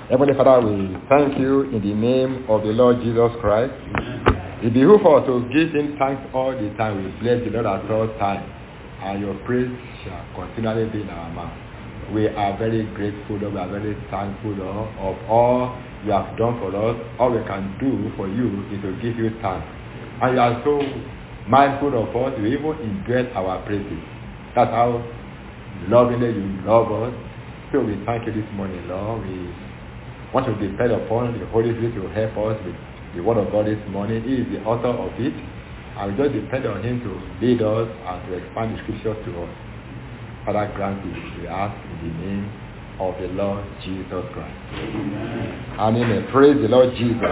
Heavenly Father, we thank you in the name of the Lord Jesus Christ. It behooves us to give him thanks all the time. We bless the Lord at all times, and your praise shall continually be in our mouth. We are very grateful, Lord. We are very thankful, Lord, of all you have done for us. All we can do for you is to give you thanks. And you are so mindful of us, you even indwell our praises. That's how lovingly you love us. So we thank you this morning, Lord. We want to depend upon the Holy Spirit to help us with the Word of God this morning. He is the author of it. And we just depend on him to lead us and to expand the scriptures to us. Father, grant it, we ask in the name of the Lord Jesus Christ. Amen. Amen. Praise the Lord Jesus.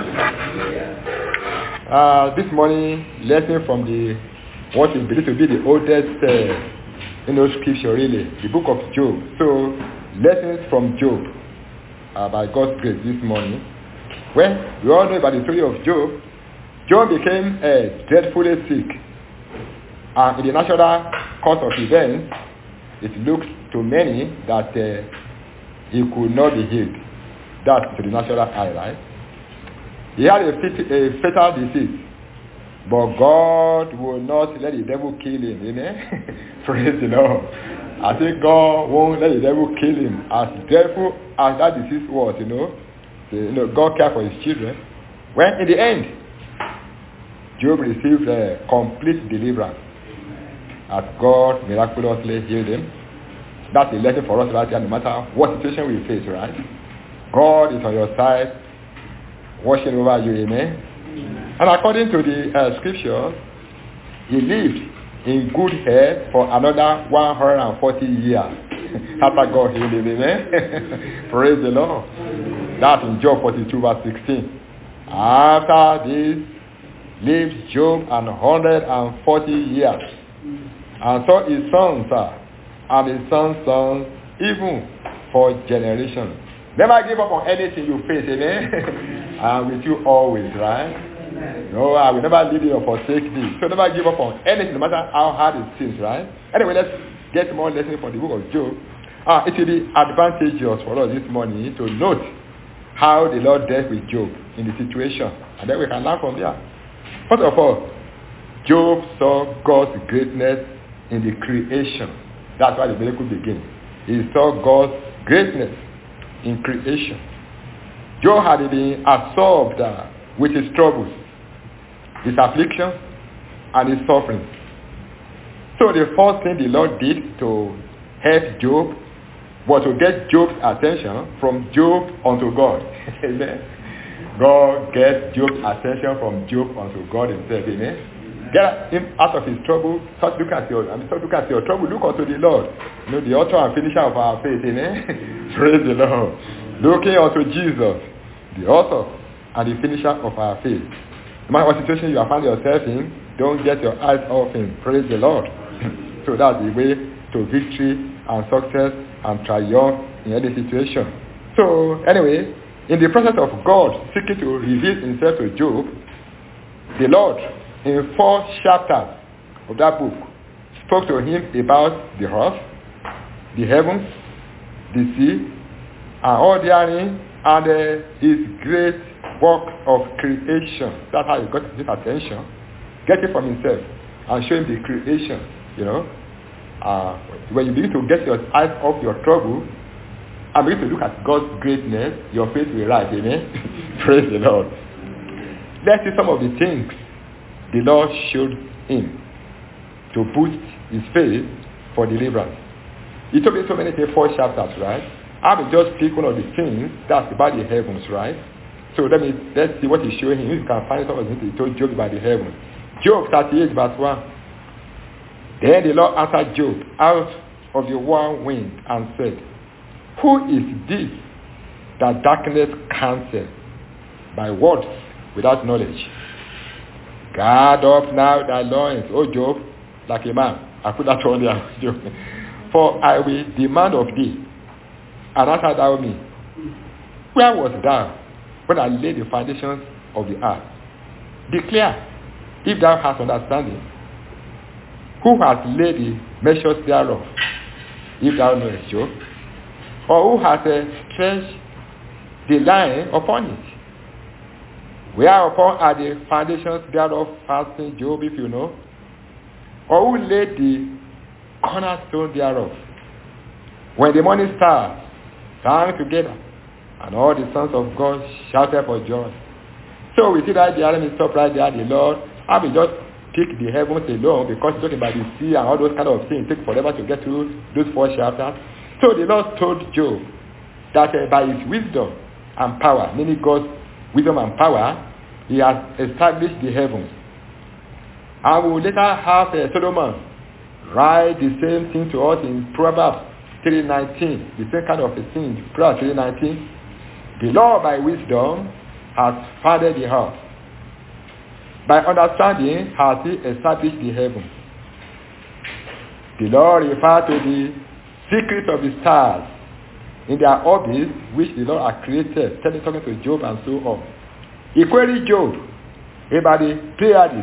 This morning, lesson from what is believed to be the oldest scripture, really, the book of Job. So, lessons from Job by God's grace this morning. Well, we all know about the story of Job. Job became dreadfully sick. And in the natural course of events, it looks to many that he could not be healed. That's to the natural eye, right? He had a fatal disease. But God will not let the devil kill him. Amen? Praise the Lord. I think God won't let the devil kill him. As dreadful as that disease was, God cared for his children. When in the end, Job received a complete deliverance as God miraculously healed him. That's a lesson for us right here, no matter what situation we face, right? God is on your side, watching over you, amen? And according to the scripture, he lived in good health for another 140 years after God healed him, amen? Praise the Lord. That's in Job 42 verse 16. After this, lived Job 140 years, and saw his sons and his sons' sons, even for generations. Never give up on anything you face, amen? I'm with you always, right? Amen. No, I will never leave you or forsake thee. So never give up on anything, no matter how hard it seems, right? Anyway, let's get more lessons from the book of Job. It will be advantageous for us this morning to note how the Lord dealt with Job in the situation, and then we can learn from there. First of all, Job saw God's greatness in the creation. That's why the miracle begins. He saw God's greatness in creation. Job had been absorbed with his troubles, his afflictions, and his sufferings. So the first thing the Lord did to help Job was to get Job's attention from Job unto God. Amen. God gets Job's attention from Job unto God himself. Amen. Get him out of his trouble. Stop looking at your trouble. Look unto the Lord. The author and finisher of our faith. Amen. Praise the Lord. Looking unto Jesus, the author and the finisher of our faith. No matter what situation you have found yourself in, don't get your eyes off him. Praise the Lord. So that's the way to victory and success and triumph in any situation. So anyway, in the process of God seeking to reveal himself to Job, the Lord, in 4 chapters of that book, spoke to him about the earth, the heavens, the sea, and all therein, and his great work of creation. That's how he got his attention. Get it from himself and show him the creation, When you begin to get your eyes off your trouble and begin to look at God's greatness, your faith will rise, amen? Praise the Lord. Let's see some of the things the Lord showed him to boost his faith for deliverance. He told me so many things, 4 chapters, right? I will just pick one of the things that's about the heavens, right? So let's see what he's showing him. You can find some of the things he told Job about the heavens. Job 38 verse 1. Then the Lord answered Job out of the whirlwind and said, who is this that darkness counsel by words without knowledge? Guard up now thy loins, O Job, like a man. I put that on there, Job. For I will demand of thee, and answer thou me. Where was thou when I laid the foundations of the earth? Declare, if thou hast understanding. Who has laid the measures thereof, if thou knowest, Job? Or who has stretched the line upon it. Whereupon are the foundations thereof fasting, Job, if you know? Or who laid the cornerstone thereof? When the morning stars sang together, and all the sons of God shouted for joy. So we see that the enemy stop right there. The Lord, I will just pick the heavens alone because he's talking about the sea and all those kind of things. It takes forever to get through those 4 chapters. So the Lord told Job that by his wisdom and power, meaning God's wisdom and power, he has established the heavens. And we will later have Solomon write the same thing to us in Proverbs 3:19, the same kind of a thing, Proverbs 3:19. The Lord by wisdom has founded the earth. By understanding has he established the heavens. The Lord referred to the secrets of the stars in their orbits, which the Lord had created, talking to Job and so on. He queried Job about the Pleiades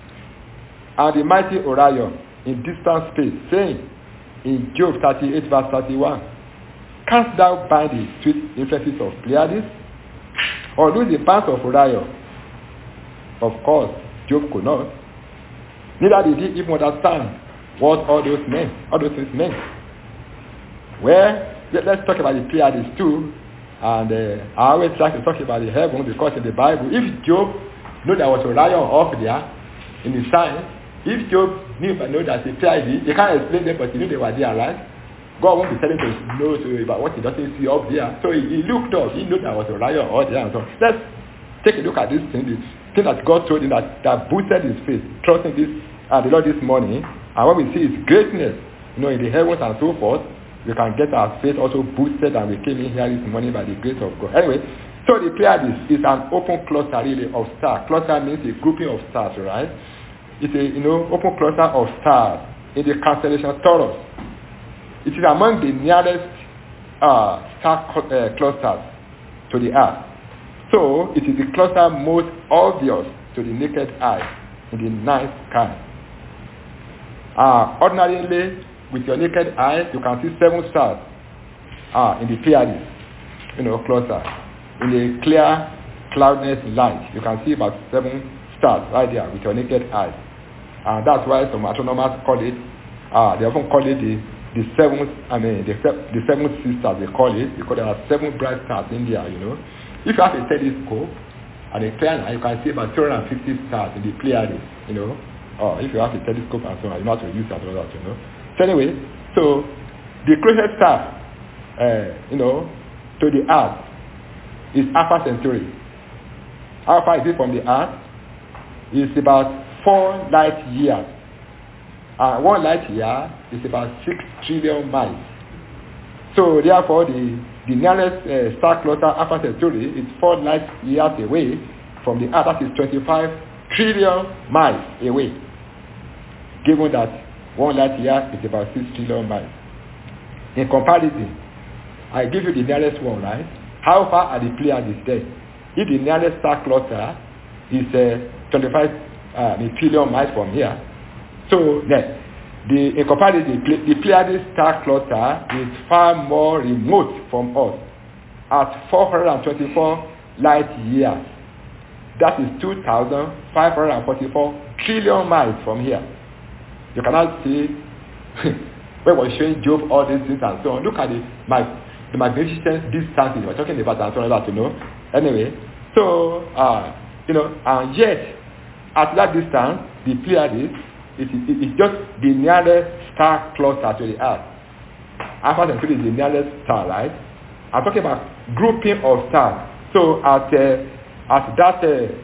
and the mighty Orion in distant space, saying in Job 38 verse 31, canst thou bind the sweet influences of Pleiades, or lose the bands of Orion? Of course, Job could not. Neither did he even understand what all those things meant. Well, let's talk about the Pleiades too. And I always like to talk about the heaven because in the Bible, if Job knew there was Orion up there in the science, if Job knew that the Pleiades, he can't explain them, but he knew they were there, right? God won't be telling him to know about what he doesn't see up there. So he looked up, he knew there was Orion up there and so on. Let's take a look at this thing, the thing that God told him that boosted his faith, trusting this the Lord this morning. And when we see his greatness, in the heavens and so forth, we can get our faith also boosted, and we came in here this morning by the grace of God. Anyway, so the Pleiades is an open cluster really of stars. Cluster means a grouping of stars, right? It's a open cluster of stars in the constellation Taurus. It is among the nearest star clusters to the earth. So it is the cluster most obvious to the naked eye in the night sky. Ordinarily, with your naked eye, you can see 7 stars in the Pleiades, cluster. In the clear, cloudless light, you can see about 7 stars right there with your naked eye. And that's why some astronomers call it, they often call it the seventh sisters, they call it, because there are 7 bright stars in there, If you have a telescope and a clear eye, you can see about 250 stars in the Pleiades, If you have a telescope and so on, you know how to use that or that, So anyway, so the closest star, to the earth is Alpha Centauri. How far is it from the earth? It's about 4 light years. 1 light year is about 6 trillion miles. So therefore, the nearest star cluster, Alpha Centauri, is 4 light years away from the earth. That is 25 trillion miles away. Given that 1 light year is about 6 trillion miles. In comparison, I give you the nearest one, right? How far are the Pleiades there? If the nearest star cluster is 25 trillion miles from here, so then in comparison, the Pleiades star cluster is far more remote from us at 424 light years. That is 2,544 trillion miles from here. You cannot see when we're showing Job all these things and so on. Look at the magnificent distances we're talking about and so on that, Anyway, so and yet at that distance, the Pleiades is just the nearest star cluster to the earth. Alpha Centauri is the nearest star, right? I'm talking about grouping of stars. So at that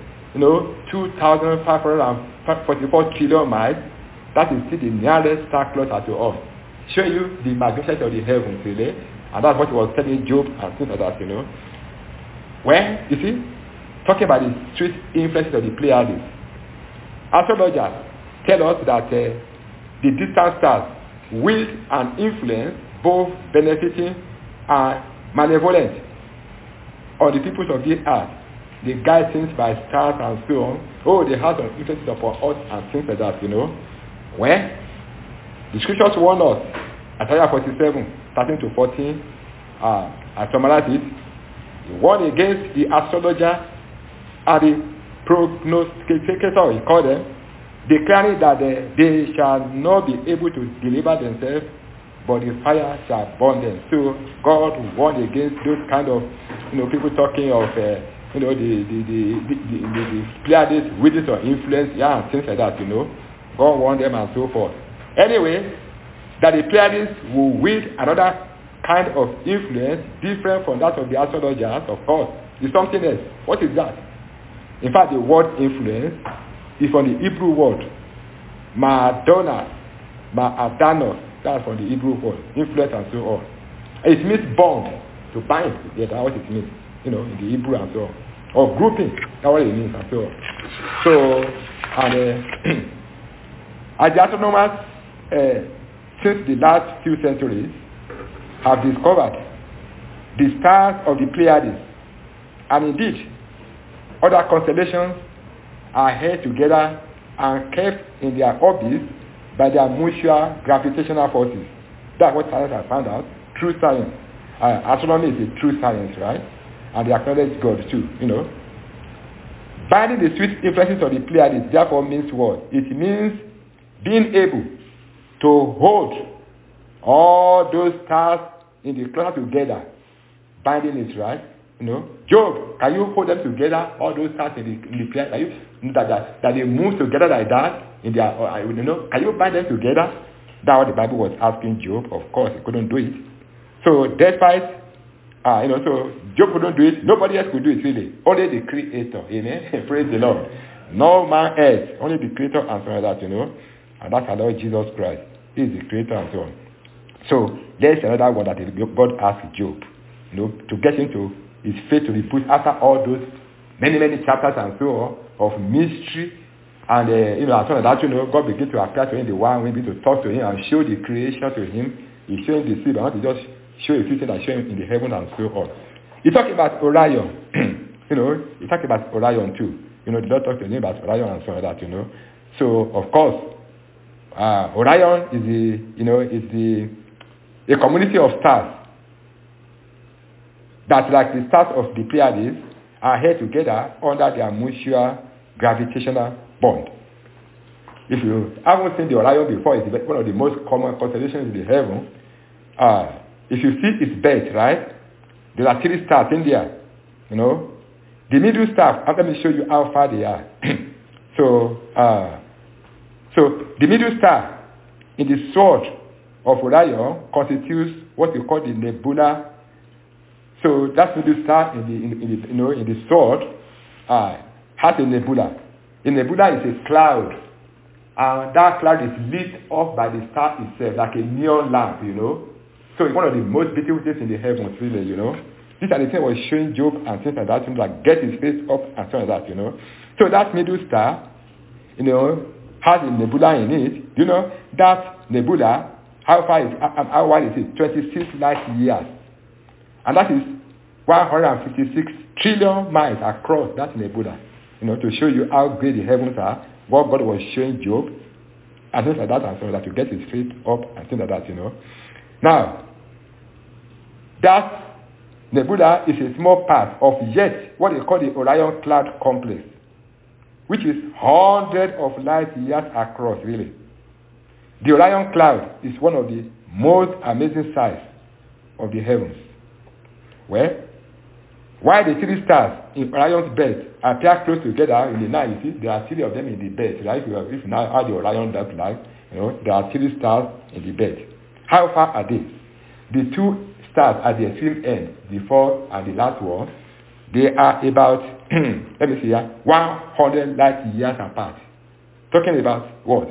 2,544 trillion miles, that is still the nearest star cluster to us. Show you the magnificence of the heavens, really. And that's what he was telling Job and things like that, Well, you see, talking about the sweet influence of the Pleiades. Astrologers tell us that the distant stars wield an influence both benefiting and malevolent on the peoples of the earth. They guide things by stars and so on. Oh, they have some influence upon us and things like that, Well, the scriptures warn us, Isaiah 47, 13 to 14, I summarize it. He warned against the astrologer and the prognosticator, he called them, declaring that they shall not be able to deliver themselves, but the fire shall burn them. So God warned against those kind of, people talking of, the Pleiades, witches or influence, and things like that, God warned them and so forth. Anyway, that the Pleiades will wield another kind of influence different from that of the astrologers, of course, is something else. What is that? In fact, the word influence is from the Hebrew word Ma'adanos, that's from the Hebrew word, influence and so on. It means bond, to bind, that's what it means, in the Hebrew and so on. Or grouping, that's what it means and so on. So, and as the astronomers, since the last few centuries, have discovered the stars of the Pleiades, and indeed, other constellations are held together and kept in their orbits by their mutual gravitational forces. That's what science has found out. True science. Astronomy is a true science, right? And they acknowledge God too, Binding the sweet influences of the Pleiades therefore means what? It means being able to hold all those stars in the cluster together. Binding it, right? Job, can you hold them together, all those stars in the Pleiades? That they move together like that in their, can you bind them together? That's what the Bible was asking Job. Of course, he couldn't do it. So despite, so Job couldn't do it. Nobody else could do it really. Only the Creator. Amen. Praise the Lord. No man else. Only the Creator and so on that, And that's our Lord Jesus Christ. He is the Creator and so on. So there's another one that God asked Job, to get into his faith to be put after all those many chapters and so on of mystery, and and so on that God began to appear to him, the one we begin to talk to him and show the creation to him. He's showing the seed, but not to just show a few things that show him in the heaven and so on. He talked about Orion, he talked about Orion too. The Lord talked to him about Orion and so on that, So of course, Orion is a community of stars that, like the stars of the Pleiades, are held together under their mutual gravitational bond. If you haven't seen the Orion before, it's one of the most common constellations in the heaven. If you see its belt, right, there are 3 stars in there. The middle star, let me show you how far they are. So the middle star in the sword of Orion constitutes what we call the nebula. So that middle star in the sword has a nebula. A nebula is a cloud, and that cloud is lit up by the star itself, like a neon lamp. So it's one of the most beautiful things in the heavens, really. These are the things I was showing Job and things like that, like get his face up and so like that. So that middle star, has a nebula in it. That nebula, how wide is it? 26 light years. And that is 156 trillion miles across that nebula. To show you how great the heavens are, what God was showing Job, and things like that, and so that to get his faith up and things like that, Now, that nebula is a small part of yet what they call the Orion Cloud Complex, which is hundreds of light years across, really. The Orion Cloud is one of the most amazing sights of the heavens. Well, while the 3 stars in Orion's belt appear close together in the night, you see, there are 3 of them in the belt, right? If now how the Orion does like, there are 3 stars in the belt. How far are they? The 2 stars at the extreme end, the 4th and the last one, they are about, 100 light years apart. Talking about what?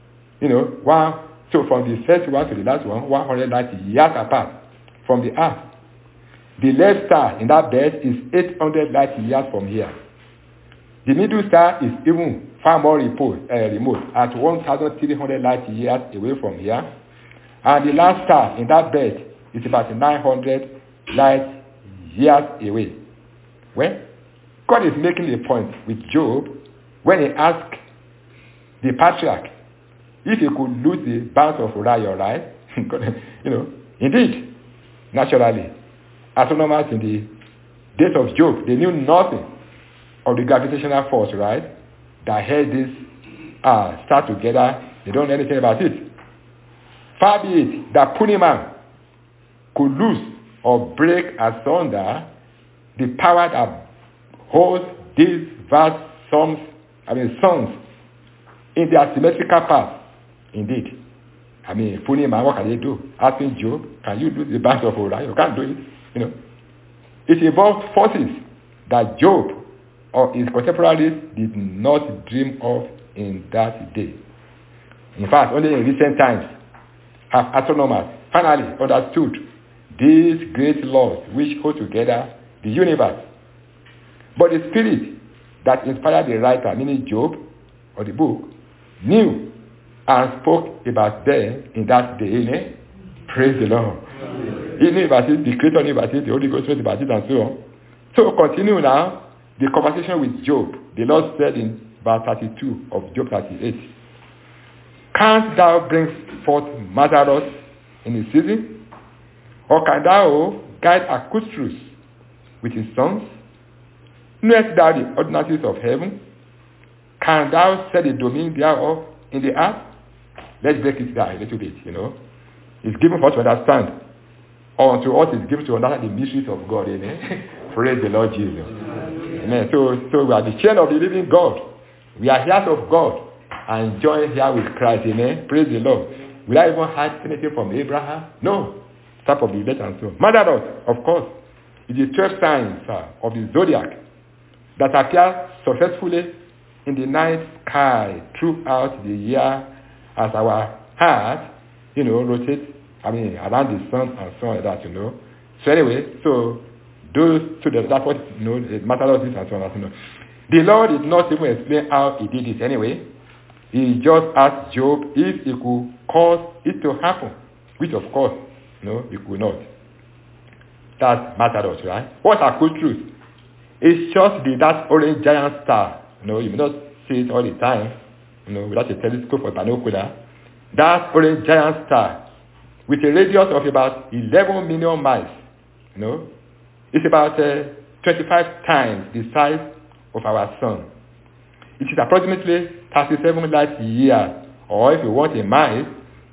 So from the first one to the last one, 100 light years apart from the earth. The left star in that belt is 800 light years from here. The middle star is even far more remote at 1,300 light years away from here. And the last star in that belt is about 900 light years away. Well, God is making a point with Job when he asked the patriarch if he could lose the bounds of Orion, right? Indeed, naturally, astronomers in days of Job, they knew nothing of the gravitational force, right? That held this start together. They don't know anything about it. Far be it that puny man could lose or break asunder the power that holds these vast songs in their symmetrical path. Indeed. Puny man, what can they do? Asking Job, can you do the bands of Orion? You can't do it. It involves forces that Job or his contemporaries did not dream of in that day. In fact, only in recent times have astronomers finally understood these great laws which hold together the universe. But the spirit that inspired the writer, meaning Job, or the book, knew and spoke about them in that day. Amen? Praise the Lord. He knew about it, the Creator knew about it, the Holy Ghost knew about it, and so on. So continue now the conversation with Job. The Lord said in verse 32 of Job 38, canst thou bring forth Lazarus in his season? Or can thou guide Acustrus with his sons? Knowest thou the ordinances of heaven? Can thou set the dominion thereof in the earth? Let's break it down a little bit, It's given for us to understand. Unto us is given to understand the mysteries of God. Amen. Praise the Lord Jesus. Amen. So we are the children of the living God. We are heirs of God and joined here with Christ. Amen. Praise the Lord. Will I even have anything from Abraham? No. Type of the elect and so on. Mother, of course, is the 12 signs of the zodiac that appear successfully in the night sky throughout the year as our heart, rotates, around the sun and so on, that, So anyway, that's what, it matters this and so on, The Lord did not even explain how he did it anyway. He just asked Job if he could cause it to happen, which of course, he could not. That matters, right? What's our good truth? It's just that orange giant star. You may not see it all the time, without a telescope or binocular. That orange giant star, with a radius of about 11 million miles, it's about 25 times the size of our sun. It is approximately 37 light years, or if you want a mile,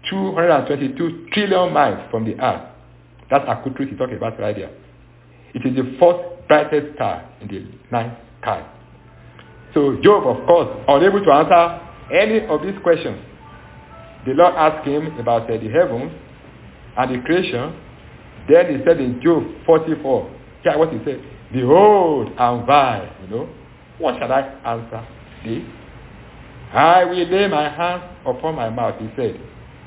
222 trillion miles from the earth. That's Acutrus he's talking about right there. It is the fourth brightest star in the night sky. So Job, of course, unable to answer any of these questions. The Lord asked him about the heavens and the creation. Then he said in Job 44, hear what he said. Behold, I'm vile. What shall I answer thee? I will lay my hands upon my mouth, he said.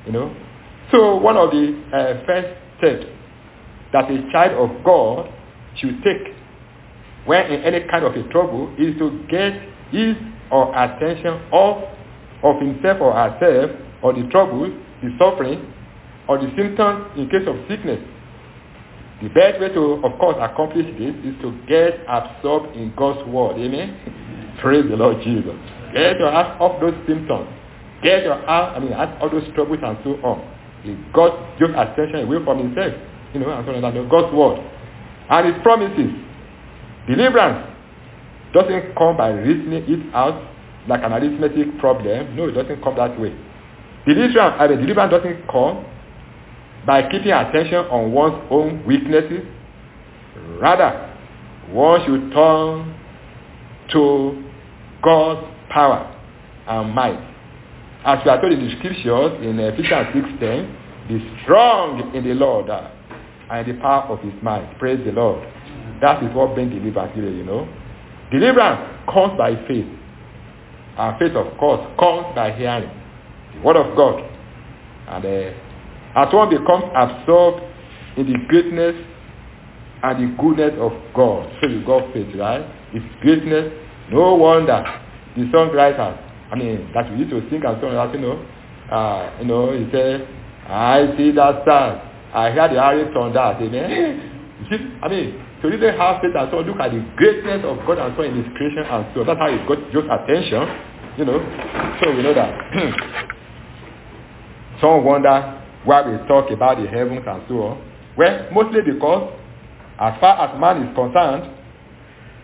So one of the first steps that a child of God should take when in any kind of a trouble is to get his or attention off of himself or herself, or the troubles, the suffering, or the symptoms in case of sickness. The best way to, of course, accomplish this is to get absorbed in God's word. Amen? Praise the Lord Jesus. Get your eyes off those symptoms. Get your eyes, all those troubles and so on. He got just attention away from himself, and so on, God's word. And his promises. Deliverance doesn't come by reasoning it out like an arithmetic problem. No, it doesn't come that way. Deliverance doesn't come by keeping attention on one's own weaknesses. Rather, one should turn to God's power and might. As we are told in the scriptures in Ephesians 6:10, be strong in the Lord and the power of his might. Praise the Lord. That is what brings deliverance here, Deliverance comes by faith. And faith, of course, comes by hearing the word of God. And as one becomes absorbed in the greatness and the goodness of God, so you got faith, right? His greatness, no wonder the songwriters, that we used to sing and so on, he said, I see that stars, I hear the arrows on that, amen? To really have faith and so on, look at the greatness of God and so on in his creation and so on. That's how he got just attention, So we know that. Some wonder why we talk about the heavens and so on. Well, mostly because as far as man is concerned,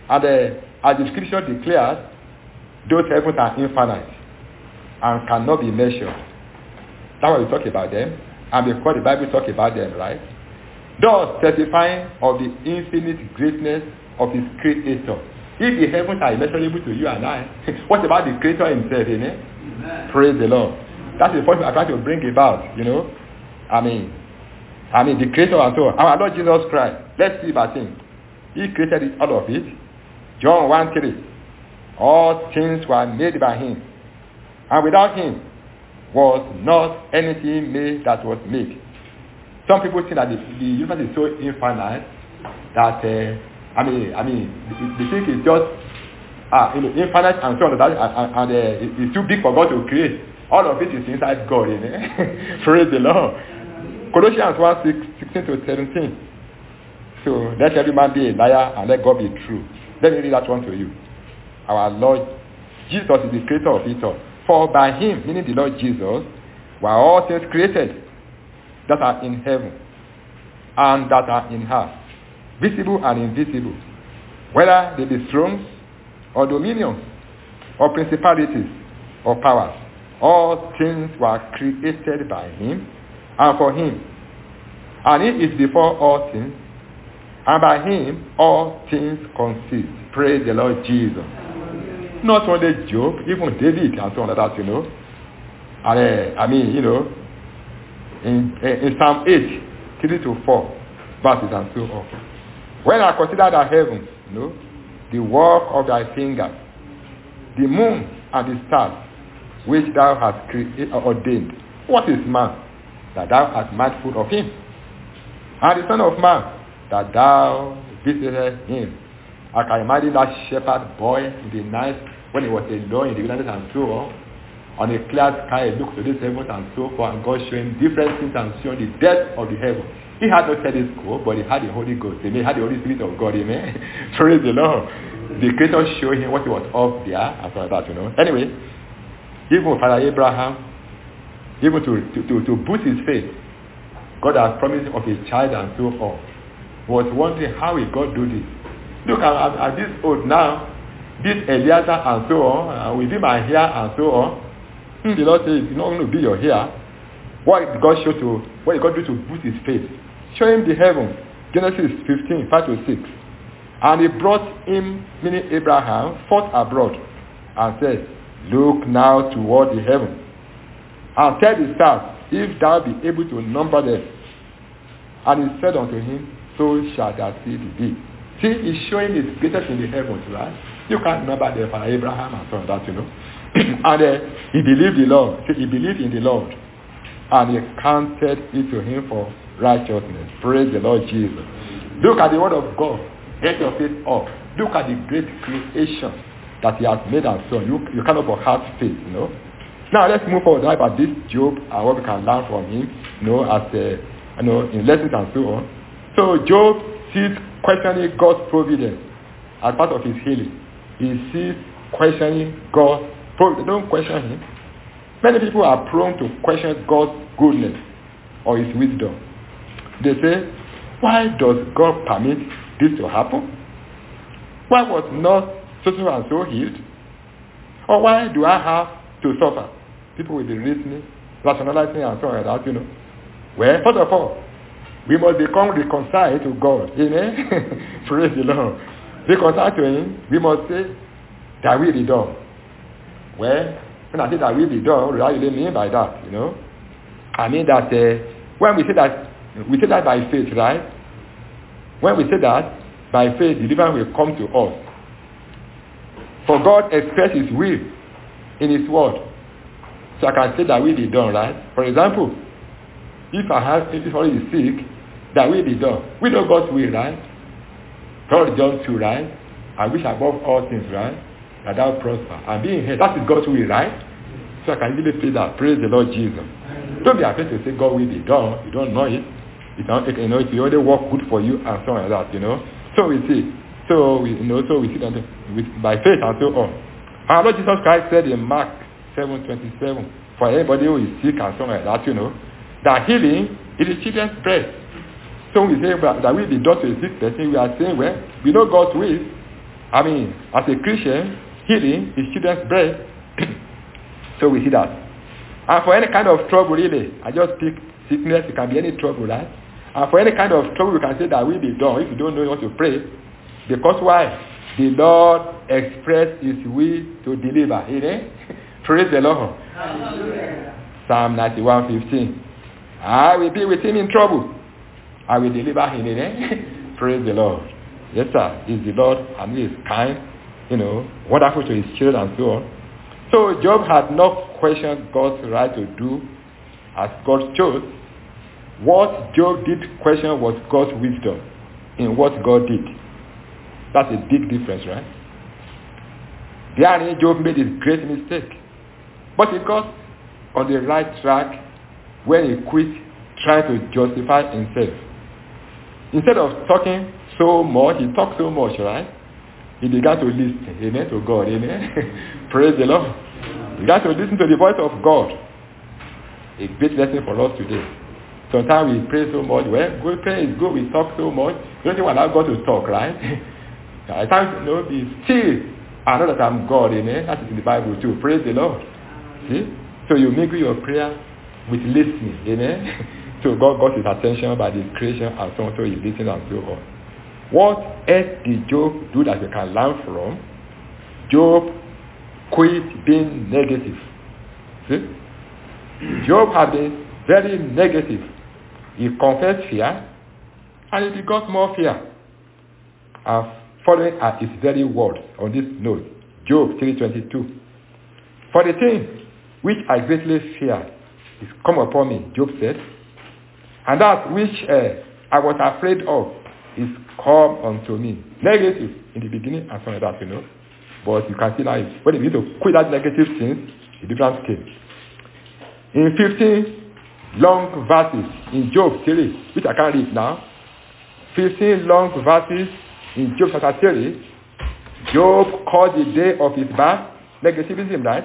And as the scripture declares, those heavens are infinite and cannot be measured. That's why we talk about them. And because the Bible talks about them, right? Thus testifying of the infinite greatness of his creator. If the heavens are immeasurable to you and I, what about the creator himself, Amen? Praise the Lord. That's the point I'm trying to bring about, I mean, the creator and so on. Our Lord Jesus Christ, let's see about him. He created all of it. John 1:3. All things were made by him. And without him was not anything made that was made. Some people think that the universe is so infinite that they think it's just infinite and so on, and it's too big for God to create. All of it is inside God. Praise the Lord. Colossians 1:16-17. So let every man be a liar and let God be true. Let me read that one to you. Our Lord Jesus is the creator of it all. For by him, meaning the Lord Jesus, were all things created that are in heaven and that are in earth, visible and invisible, whether they be thrones or dominions or principalities or powers. All things were created by him and for him. And he is before all things, and by him all things consist. Praise the Lord Jesus. Not only Job, even David and so on like that, And in Psalm 8, 3-4, verses and so on. When I consider the heavens, the work of thy fingers, the moon and the stars, which thou hast ordained. What is man, that thou art mindful of him? And the Son of Man, that thou visitest him. I can imagine that shepherd boy in the night when he was alone in the wilderness and so on a clear sky, he looked to this heavens and so forth, and God showing different things and showing the depth of the heaven. He had no telescope, but he had the Holy Ghost. He had the Holy Spirit of God. Amen. Praise the Lord. The Creator showed him what he was up there and so like that. Anyway, even Father Abraham, even to boost his faith, God has promised of his child and so on. He was wondering how will God do this. Look, I'm this old now, this Eliezer and so on, will be my hair and so on. The Lord says, it's not going to be your hair. What did God do to boost his faith? Show him the heaven. Genesis 15, 5-6. And he brought him, meaning Abraham, forth abroad, and said, look now toward the heaven, and tell the stars, if thou be able to number them. And he said unto him, so shall thy seed be. See, he's showing his greatness in the heavens, right? You can't number them for Abraham and so on that, And he believed the Lord. See, he believed in the Lord. And he counted it to him for righteousness. Praise the Lord Jesus. Look at the word of God. Get your faith up. Look at the great creation that he has made and so on. You cannot but have faith, Now let's move forward about this Job and what we can learn from him, as in lessons and so on. So Job sees questioning God's providence as part of his healing. He sees questioning God's providence. Don't question him. Many people are prone to question God's goodness or his wisdom. They say, why does God permit this to happen? Why was not so and so healed? Or why do I have to suffer? People will be reasoning, rationalizing and so on like that, Well, first of all, we must become reconciled to God. Amen? Praise the Lord. Reconciled to him, we must say, that will be done. Well, when I say that will be done, what do I really mean by that, I mean that when we say that by faith, right? When we say that, by faith, deliverance will come to us. For God expressed his will in his word. So I can say that will be done, right? For example, if somebody is sick, that will be done. We know God's will, right? God John 2, right? I wish above all things, right? That thou prosper. And being here, that is God's will, right? So I can really say that. Praise the Lord Jesus. Don't be afraid to say God will be done. You don't know it. It will only work good for you and so on like that, So we see. So we see that by faith and so on. Our Lord Jesus Christ said in Mark 7:27, for anybody who is sick and so on like that, that healing is the children's bread. So we say that will be done to a sick person. We are saying, well, we know God's will. as a Christian, healing is children's bread. So we see that. And for any kind of trouble, really, I just pick sickness, it can be any trouble, right? And for any kind of trouble, we can say that will be done if you don't know what to pray. Because why? The Lord expressed his will to deliver. Amen? Praise the Lord. Hallelujah. Psalm 91:15. I will be with him in trouble. I will deliver him. Amen? Praise the Lord. Yes, sir. He's the Lord and he is kind, wonderful to his children and so on. So Job had not questioned God's right to do as God chose. What Job did question was God's wisdom in what God did. That's a big difference, right? Therein, Job made his great mistake. But he got on the right track when he quit trying to justify himself. Instead of talking so much, he talked so much, right? He began to listen, amen, to God, amen. Praise the Lord. He began to listen to the voice of God. A great lesson for us today. Sometimes we pray so much. Well, good prayer is good. We talk so much. You don't even allow God to talk, right? At times, be still. I know that I'm God, amen. That is in the Bible too. Praise the Lord. See? So you make your prayer with listening, amen. So God got his attention by the creation and so on. So he listened and so on. What else did Job do that we can learn from? Job quit being negative. See? Job had been very negative. He confessed fear, and he got more fear. Following at his very words on this note, Job 3:22. For the thing which I greatly fear is come upon me, Job said, and that which I was afraid of is come unto me. Negative in the beginning and some of that, But you can see now, when you need to quit that negative things, the difference came. In 15 long verses in Job 3, which I can't read now, 15 long verses in Job chapter 3, Job called the day of his birth negativism, right?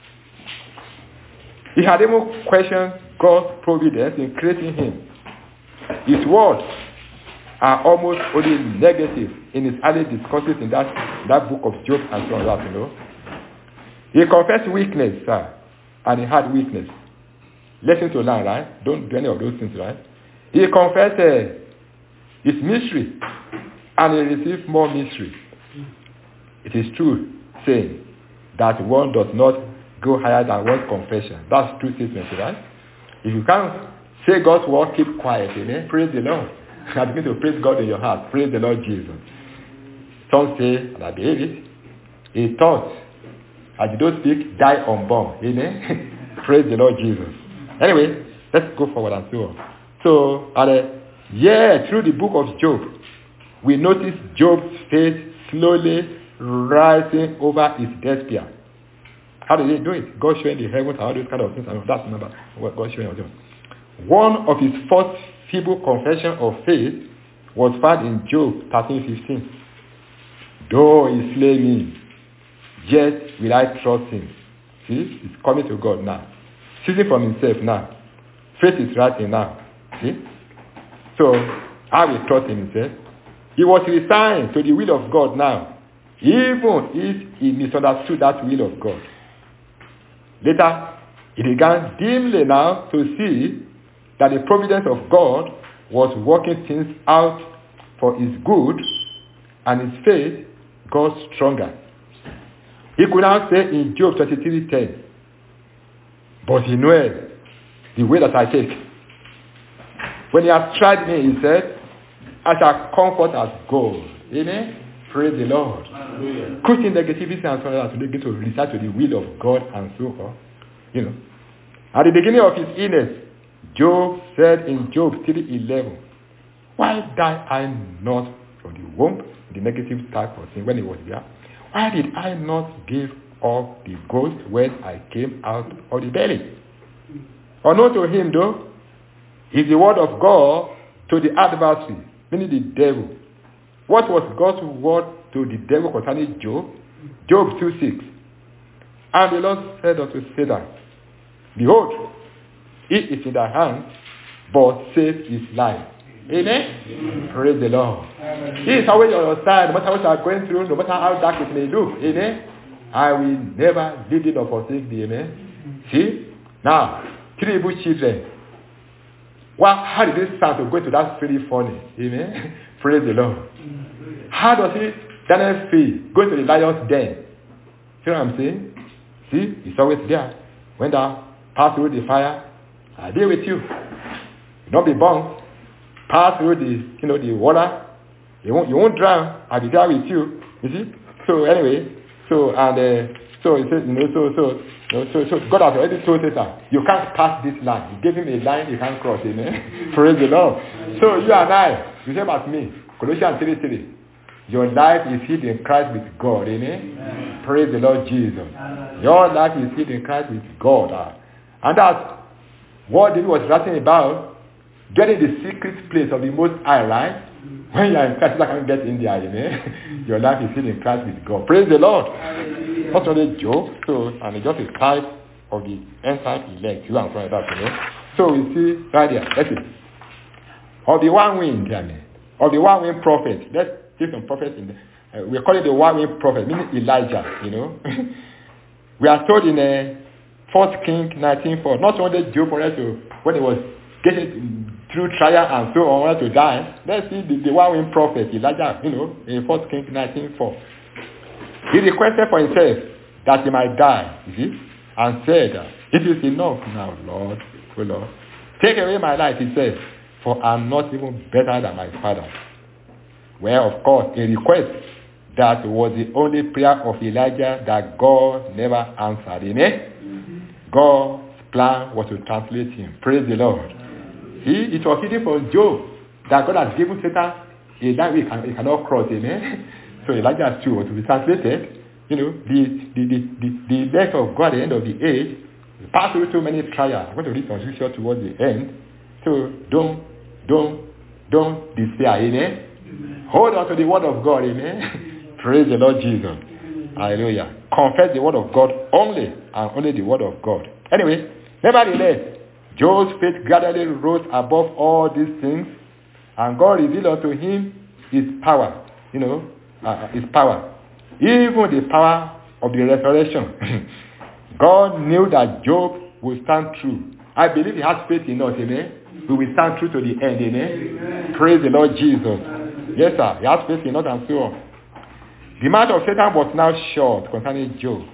He had even questioned God's providence in creating him. His words are almost only negative in his early discourses in that book of Job and so on that, He confessed weakness, and he had weakness. Lesson to learn, right? Don't do any of those things, right? He confessed his mystery, and he received more mystery. It is true saying that one does not go higher than one's confession. That's true statement, right? If you can't say God's word, keep quiet, amen? Praise the Lord. And begin to praise God in your heart. Praise the Lord Jesus. Some say, and I believe it, he thought, as you don't speak, die unborn. Amen? Praise the Lord Jesus. Anyway, let's go forward and so on. So, through the book of Job, we notice Job's faith slowly rising over his despair. How did he do it? God showing the heavens and all those kind of things. And that's remember what God showing us. One of his first feeble confession of faith was found in Job 13:15. Though he slay me, yet will I trust him. See, he's coming to God now. Ceasing from himself now. Faith is rising now. See? So, I will trust in himself. He was resigned to the will of God now, even if he misunderstood that will of God. Later, he began dimly now to see that the providence of God was working things out for his good, and his faith got stronger. He could now say in Job 23:10, but he knoweth the way that I take. When he has tried me, he said, I shall comfort as gold. Amen? Praise the Lord. Quitting negativity and so on to begin to recite to the will of God and so on. At the beginning of his illness, Job said in Job 3:11, why die I not from the womb? The negative type of thing when he was there. Why did I not give up the ghost when I came out of the belly? Unknown to him though, is the word of God to the adversary, meaning the devil. What was God's word to the devil concerning Job? Job 2:6. And the Lord said unto Satan, behold, it is in thy hand, but save his life. Amen? Praise the Lord. He is always on your side, no matter what you are going through, no matter how dark it may look. Amen? I will never leave you nor forsake thee. Amen? See? Now, 3 evil children. Well, how did this sound to go to that very funny? Amen? Praise the Lord. How does Daniel feel going to the lion's den? See what I'm saying? See? It's always there. When thou pass through the fire, I'll be with you. Don't be burned. Pass through the water. You won't drown. I'll be there with you. You see? So anyway, so it says, so God has already told Satan, you can't pass this line. He gave him a line you can't cross. Amen. Praise the Lord. So you and I, you say about me, Colossians 3:3. Your life is hid in Christ with God. Amen. Amen. Praise the Lord Jesus. Amen. Your life is hid in Christ with God. And that's what David was writing about. Getting the secret place of the Most High, right? When you are in Christ, you can't get in there. Amen. Your life is hid in Christ with God. Praise the Lord. Not only joke, and it's just a type of the end time elect. You and from that. Amen. So we see right there. Let's see. Of the one winged, of the one winged prophet. Let's see some prophets in there. We call it the one winged prophet, meaning Elijah. We are told in 1 Kings 19:4. Not only Job wanted to, when he was getting through trial and so on, wanted to die. Let's see the one winged prophet Elijah. In 1 Kings 19:4. He requested for himself that he might die, you see, and said, it is enough now, Lord, O Lord. Take away my life, he said, for I'm not even better than my father. Well, of course, a request that was the only prayer of Elijah that God never answered. Amen? God's plan was to translate him. Praise the Lord. See, it was hidden from Job that God has given Satan a line he cannot cross. Amen? So Elijah too was to be translated. The elect of God at the end of the age pass through so many trials. I'm going to read some scripture towards the end. So don't despair. Amen? Amen. Hold on to the word of God. Amen? Praise the Lord Jesus. Amen. Hallelujah. Confess the word of God only and only the word of God. Anyway, nevertheless, Job's faith gradually rose above all these things, and God revealed unto him his power. His power. Even the power of the resurrection. God knew that Job would stand true. I believe he has faith in us, amen. We will stand true to the end, amen. Amen. Praise the Lord Jesus. Amen. Yes, sir. He has faith in us and so on. The mouth of Satan was now shut concerning Job.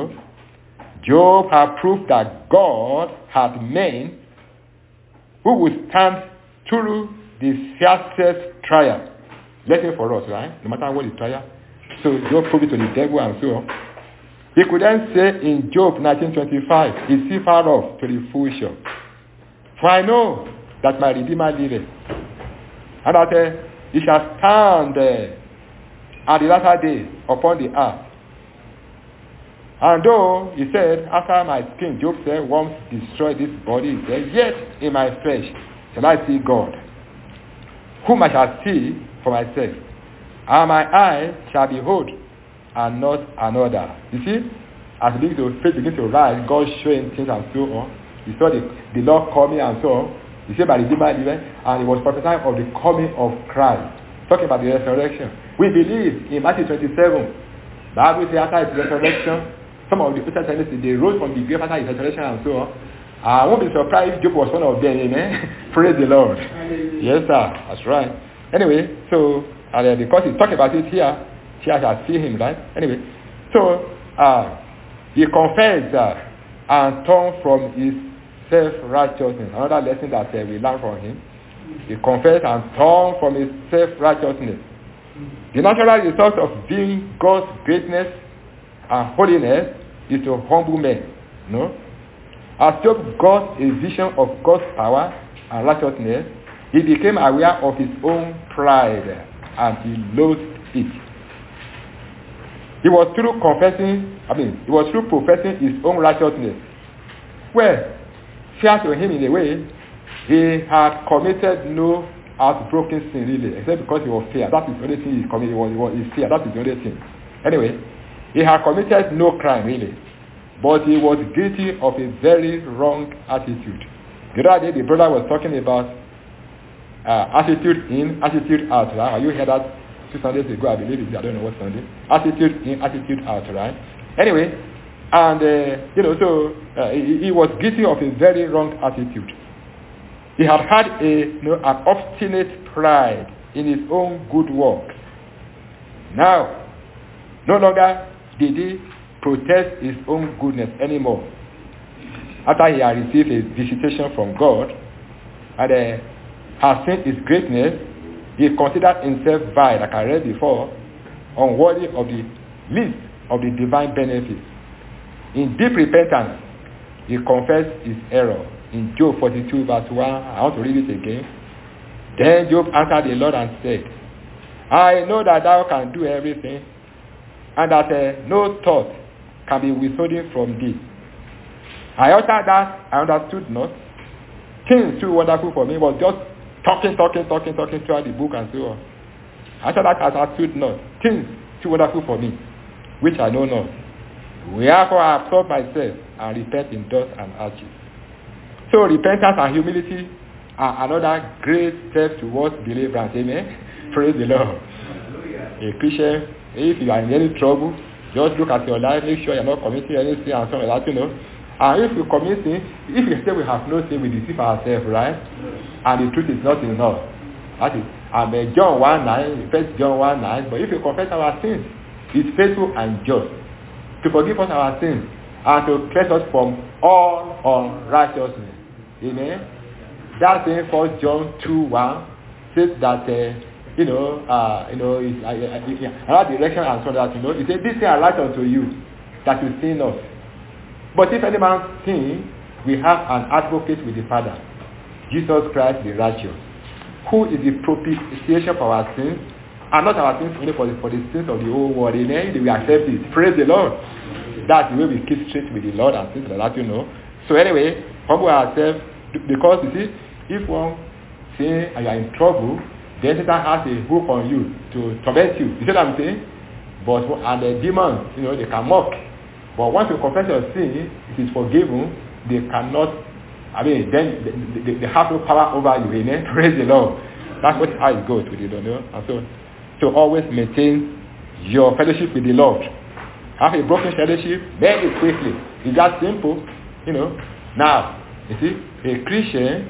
Job had proved that God had men who would stand through the fiercest trial. Lesson for us, right? No matter what the trial. So Job proved it to the devil and so on. He could then say in Job 19:25, is he far off to the full shore? For I know that my Redeemer liveth, and that he shall stand at the latter day upon the earth. And though he said, after my skin, Job said, once destroy this body, he said, yet in my flesh shall I see God, whom I shall see for myself, and my eyes shall behold, and not another. You see, as faith begins to rise, God showing things and so on. He saw the Lord coming and so on. He said by the Redeemer liveth, and he was prophesying of the coming of Christ, talking about the resurrection. We believe in Matthew 27. The Bible says after his resurrection, some of the Christians they rose from the grave after his resurrection and so on. I won't be surprised if Job was one of them, amen. Praise the Lord. Yes, sir. That's right. Anyway, so because he's talking about it here shall see him, right? Anyway, so he confessed and turned from his self-righteousness. Another lesson that we learn from him. He confessed and turned from his self-righteousness. The natural result of being God's greatness and holiness is to humble men. As Job got a vision of God's power and righteousness, he became aware of his own pride and he loathed it. He was through professing his own righteousness. Well, fair to him in a way, he had committed no outspoken sin really, except because he was fear. That is the only thing he committed. His fear. That is the only thing. Anyway, he had committed no crime really, but he was guilty of a very wrong attitude. The other day, the brother was talking about attitude in, attitude out, right? You heard that 2 Sundays ago, I believe it. I don't know what Sunday. Attitude in, attitude out, right? Anyway, and he was guilty of a very wrong attitude. He had an obstinate pride in his own good works. Now, no longer did he protest his own goodness anymore. After he had received a visitation from God and has seen his greatness, he considered himself vile, like I read before, unworthy of the least of the divine benefits. In deep repentance, he confessed his error. In Job 42 verse 1, I want to read it again. Then Job answered the Lord and said, I know that thou canst do everything, and that no thought can be withholden from thee. I uttered that I understood not. Things too wonderful for me, was just talking throughout the book and so on. I uttered that I understood not. Things too wonderful for me, which I know not. Wherefore I have taught myself and repent in dust and ashes. So repentance and humility are another great step towards deliverance. Amen. Praise the Lord. A Christian, if you are in any trouble, just look at your life, make sure you're not committing any sin and so on like that, And if you commit sin, if you say we have no sin, we deceive ourselves, right? And the truth is not in us. That is, John 1:9, 1 John 1:9. But if you confess our sins, He's faithful and just to forgive us our sins and to cleanse us from all unrighteousness. Amen. That thing 1 John 2:1 says that it's another direction and so that it says, this thing I write unto you, that you sin not. But if any man sin, we have an advocate with the Father, Jesus Christ the righteous, who is the propitiation for our sins, and not our sins only for the sins of the whole world. Amen. We accept it. Praise the Lord. That's the way we keep straight with the Lord and things like that, So anyway, humble ourselves, because you see, if one sin and you are in trouble, then Satan has a hook on you to torment you. You see what I'm saying? And the demons, they can mock. But once you confess your sin, it is forgiven, they cannot, then they have no power over you. Amen? Praise the Lord. That's how it goes with it, And so always maintain your fellowship with the Lord. Have a broken fellowship, beg it quickly. It's that simple, Now, you see, a Christian,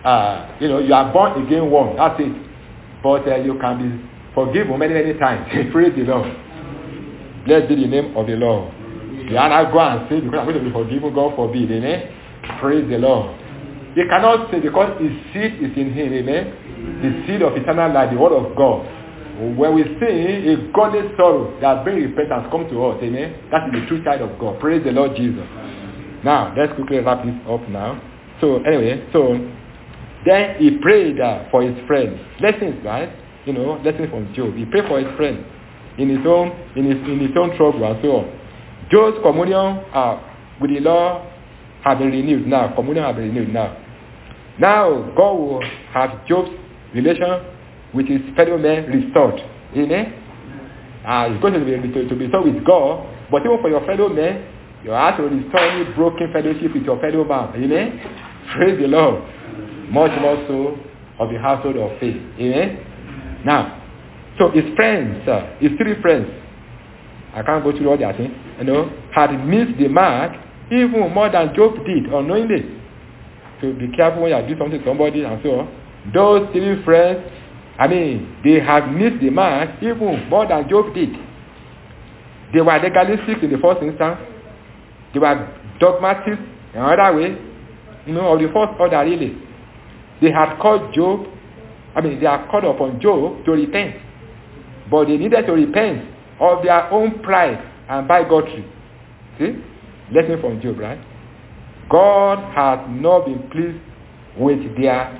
you are born again one, that's it. But you can be forgiven many times. Praise the Lord. Blessed be the name of the Lord. You cannot go and say, because I'm going to be forgiven, God forbid. Amen. Praise the Lord. You cannot say, because his seed is in him. Amen. The seed of eternal life, the word of God. When we say a godly sorrow that brings repentance come to us, amen, that is the true side of God. Praise the Lord Jesus. Now, let's quickly wrap this up now. So, anyway, then he prayed for his friends. Lessons, right? Lessons from Job. He prayed for his friends in his own trouble and so on. Job's communion with the Lord has been renewed now. Communion has been renewed now. Now, God will have Job's relation with his fellow men restored. Amen? It's going to be restored with God, but even for your fellow men, you have to restore any broken fellowship with your fellow man. Amen? Praise the Lord. Much more so of the household of faith. Amen? Now, so his friends, his three friends, I can't go through all their things, had missed the mark even more than Job did unknowingly. So be careful when you do something to somebody and so on. Those three friends, they have missed the mark even more than Job did. They were legalistic in the first instance. They were dogmatic in another way, of the first order really. They had called Job, they had called upon Job to repent. But they needed to repent of their own pride and bigotry. See? Lesson from Job, right? God has not been pleased with their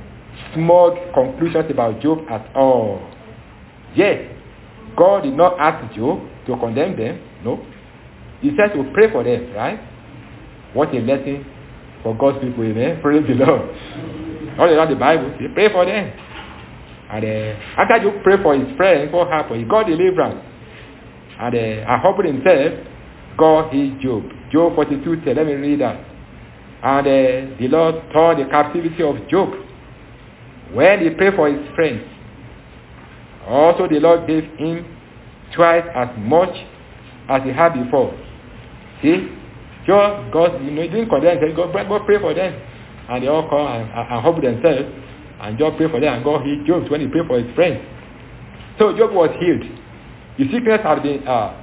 smug conclusions about Job at all. Yes, God did not ask Job to condemn them. No. He said to pray for them, right? What a lesson for God's people, amen? Praise the Lord. All around the Bible, he prayed for them. And after Job prayed for his friends, what happened? He got deliverance. And humbled himself, God healed Job. Job 42:10, let me read that. And the Lord turned the captivity of Job When he prayed for his friends, also the Lord gave him twice as much as he had before. See? Job, God, he didn't condemn. He said, go pray for them. And they all come and humble themselves. And Job prayed for them, and God healed Job when he prayed for his friends. So Job was healed. His sickness had been, a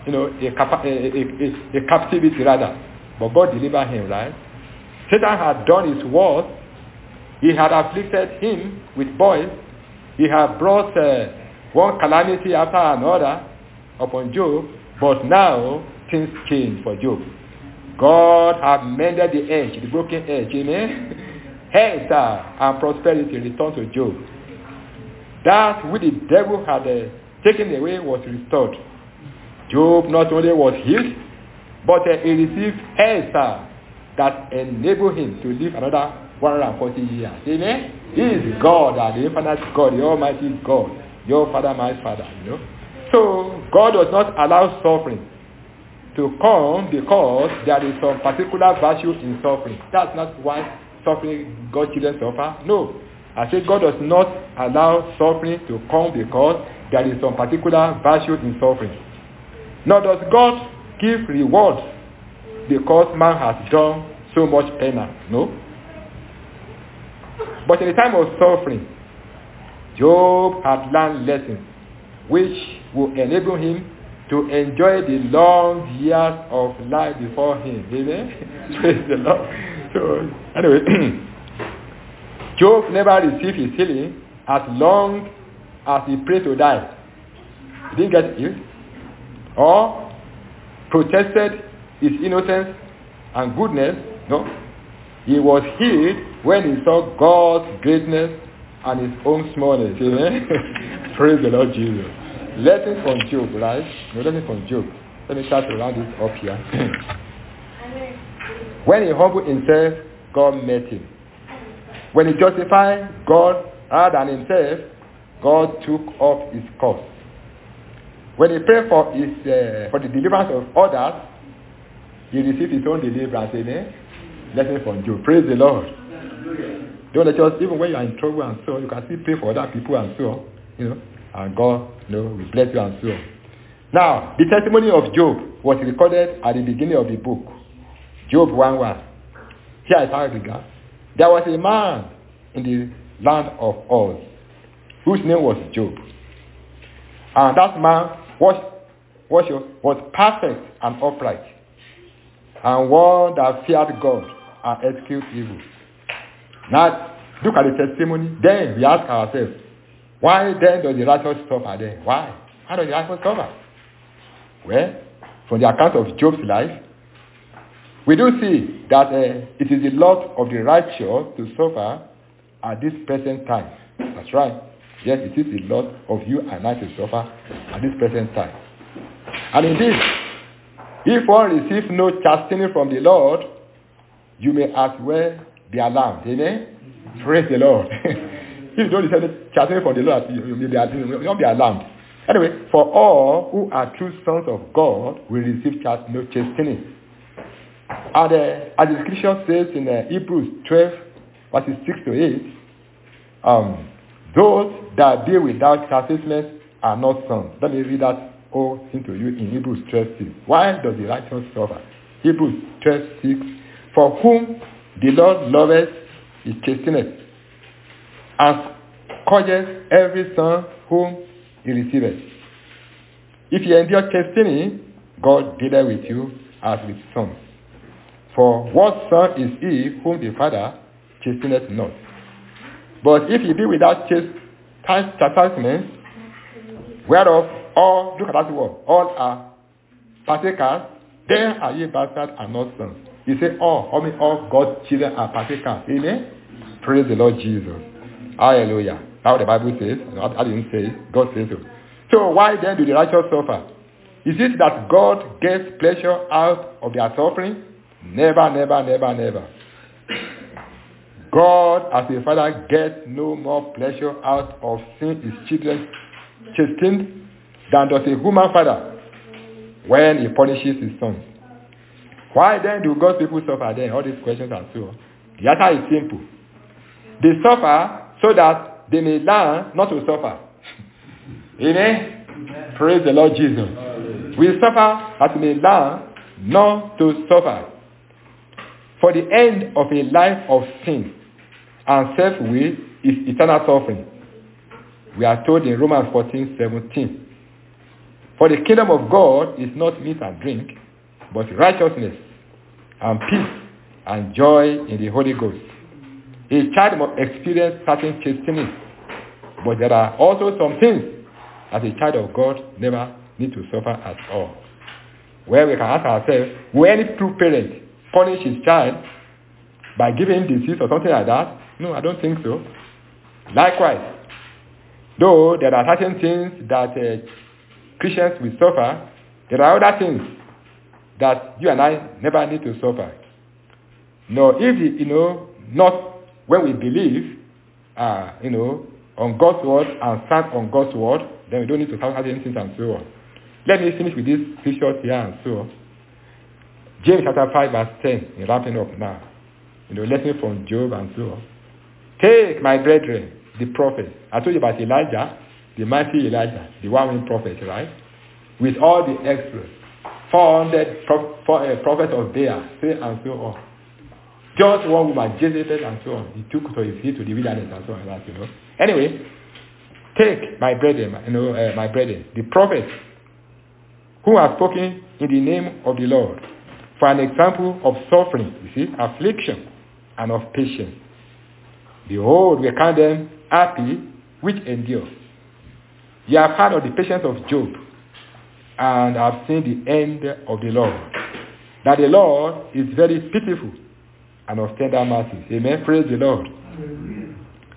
captivity rather. But God delivered him, right? Satan had done his worst. He had afflicted him with boils. He had brought one calamity after another upon Job. But now, things change for Job. God had mended the edge, the broken edge. Amen? Health and prosperity returned to Job. That which the devil had taken away was restored. Job not only was healed, but he received health that enabled him to live another 140 years. Amen? He is God, the infinite God, the almighty God, your Father, my Father. So God does not allow suffering to come because there is some particular virtue in suffering. That's not why suffering God's children suffer. No. I say God does not allow suffering to come because there is some particular virtue in suffering. Nor does God give rewards because man has done so much penance. No. But in the time of suffering, Job had learned lessons which will enable him to enjoy the long years of life before him. Amen? Praise the Lord. So, anyway, Job never received his healing as long as he prayed to die. He didn't get healed. Or protested his innocence and goodness. No. He was healed when he saw God's greatness and his own smallness. Amen? Praise the Lord Jesus. Lessons from Job, right? No, lessons from Job. Let me start to round this up here. When he humbled himself, God met him. When he justified God rather than himself, God took up his cause. When he prayed for the deliverance of others, he received his own deliverance. Amen? Lesson from Job. Praise the Lord. Don't let us, even when you are in trouble and so on, you can still pray for other people and so on. And God, will bless you and so on. Now, the testimony of Job was recorded at the beginning of the book. Job 1:1. Here is how it began. There was a man in the land of Uz, whose name was Job. And that man was perfect and upright, and one that feared God and eschewed evil. Now, look at the testimony. Then we ask ourselves, why then does the righteous suffer then? Why? How does the righteous suffer? Well, from the account of Job's life, we do see that it is the lot of the righteous to suffer at this present time. That's right. Yes, it is the lot of you and I to suffer at this present time. And indeed, if one receives no chastening from the Lord, you may as well be alarmed. Amen? Praise the Lord. If you don't receive chastening from the Lord, you may not be alarmed. Anyway, for all who are true sons of God will receive no chastening. And as the scripture says in Hebrews 12, verses 6 to 8, those that be without chastisement are not sons. Let me read that whole thing to you in Hebrews 12:6. Why does the righteous suffer? Hebrews 12:6. For whom the Lord loveth is chasteneth, and scourgeth every son whom he receiveth. If you endure chastening, God dealeth with you as with sons. For what son is he whom the Father chasteneth not? But if ye be without chastisement, whereof all, look at that word, all are partakers, then are ye bastards and not sons. He said all God's children are partakers. Amen? Praise the Lord Jesus. Hallelujah. Now the Bible says, I didn't say it, God says so. So why then do the righteous suffer? Is it that God gets pleasure out of their suffering? Never, never, never, never. God, as a father, gets no more pleasure out of seeing his children chastened than does a human father when he punishes his sons. Why then do God's people suffer then? All these questions are so. The answer is simple. They suffer so that they may learn not to suffer. Amen? Amen. Praise the Lord Jesus. We suffer that we may learn not to suffer. For the end of a life of sin and self-will is eternal suffering. We are told in Romans 14:17. For the kingdom of God is not meat and drink, but righteousness and peace and joy in the Holy Ghost. A child must experience certain chastening, but there are also some things that a child of God never need to suffer at all. Where we can ask ourselves, will any true parent punish his child by giving him disease or something like that? No, I don't think so. Likewise, though there are certain things that Christians will suffer, there are other things that you and I never need to suffer. No, if not when we believe, on God's word and stand on God's word, then we don't need to suffer certain things and so on. Let me finish with this scripture here and so on. James chapter 5 verse 10, in wrapping up now. Lesson from Job and so on. Take, my brethren, the prophet. I told you about Elijah, the mighty Elijah, the one-winged prophet, right? With all the extras. 400 prophets of Baal, and so on. Just one woman, Jezebel, and so on. He took to his feet to the wilderness and so on. Anyway, take, my brethren, my brethren, the prophets who have spoken in the name of the Lord, for an example of suffering, affliction, and of patience. Behold, we count them happy which endure. You have heard of the patience of Job, and have seen the end of the Lord. That the Lord is very pitiful and of tender mercies. Amen. Praise the Lord. Amen.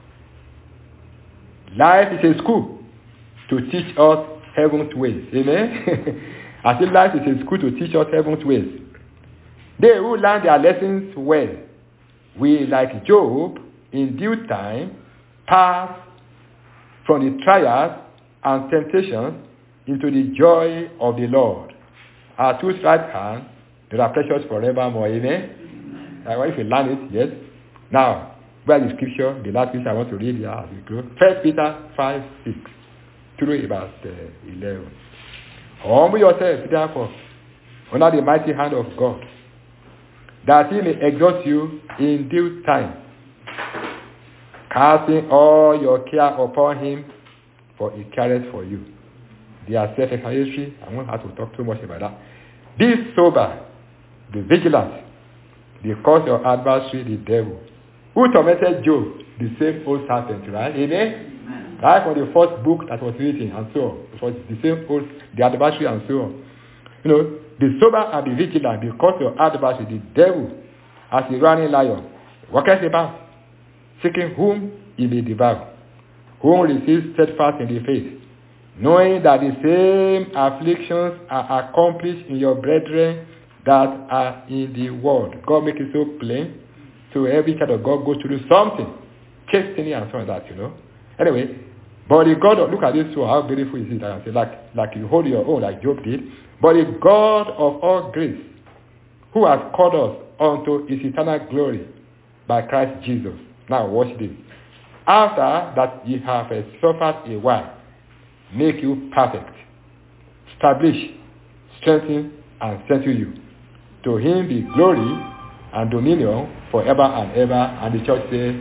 Life is a school to teach us heaven's ways. Amen. I think life is a school to teach us heaven's ways. They who learn their lessons well will, like Job, in due time pass from the trials and temptations into the joy of the Lord. At whose right hand there are precious forevermore. Amen. If you learn it, yes. Now, where is the scripture? The last scripture I want to read here as we close. 1 Peter 5:6 through about 11. Humble yourself, therefore, under the mighty hand of God, that he may exalt you in due time, casting all your care upon him, for he careth for you. They are self-explanatory. I won't have to talk too much about that. Be sober, be vigilant, because your adversary, the devil, who tormented Job, the same old serpent, right? Amen? Right from the first book that was written and so on. It was the same old, the adversary and so on. Be sober and be vigilant, because your adversary, the devil, as a running lion, walketh about, seeking whom he may devour, whom receives steadfast in the faith, knowing that the same afflictions are accomplished in your brethren that are in the world. God make it so plain. So every child of God goes through something. Chastening and so on that, Anyway, but the God of, look at this, so how beautiful is it? I say, like you hold your own, like Job did. But the God of all grace, who has called us unto his eternal glory by Christ Jesus. Now watch this. After that ye have suffered a while, make you perfect, establish, strengthen, and settle you. To him be glory and dominion forever and ever. And the church says,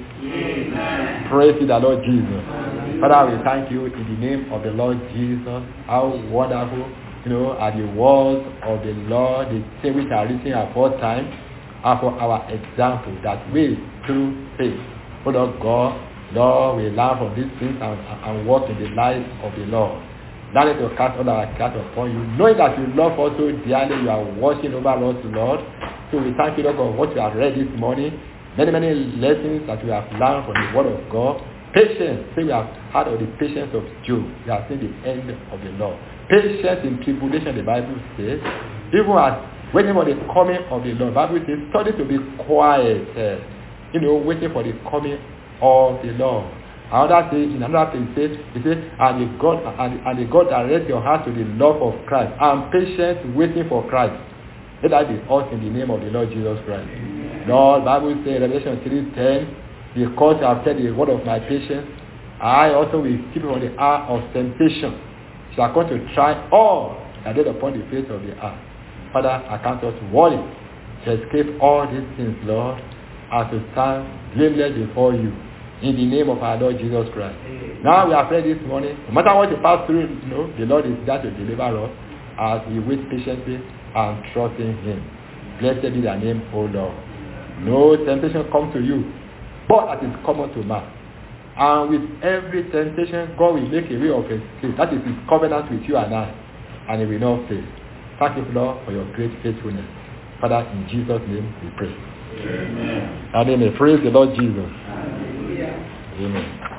Amen. Praise the Lord Jesus. Amen. Father, we thank you in the name of the Lord Jesus. How wonderful, are the words of the Lord, the things which are written aforetime, are for our example, that we, through faith, Lord God, Lord, we learn from these things and walk in the life of the Lord. Learn it to cast all our care upon you. Knowing that you love us so dearly, you are watching over us, Lord. So we thank you, Lord God, for what you have read this morning. Many, many lessons that we have learned from the Word of God. Patience. Say we have heard of the patience of Job. We have seen the end of the Lord. Patience in tribulation, the Bible says. Even as waiting for the coming of the Lord. The Bible says, study to be quiet. Waiting for the coming of the Lord. Another thing, in another place, it says, and the God direct your heart to the love of Christ, and patience waiting for Christ. Let that be us in the name of the Lord Jesus Christ. Amen. Lord, Bible says, Revelation 3:10, because you have said the word of my patience, I also will keep you from the hour of temptation. Shall come to try all that dead upon the face of the earth. Father, I count us worthy to escape all these things, Lord, as we stand blameless before you. In the name of our Lord Jesus Christ. Now we are praying this morning. No matter what you pass through, the Lord is there to deliver us as we wait patiently and trust in Him. Blessed be thy name, O Lord. No temptation comes to you, but that is common to man. And with every temptation, God will make a way of escape. That is His covenant with you and I. And He will not fail. Thank you, Lord, for your great faithfulness. Father, in Jesus' name we pray. Amen. Amen. Praise the Lord Jesus. Amen.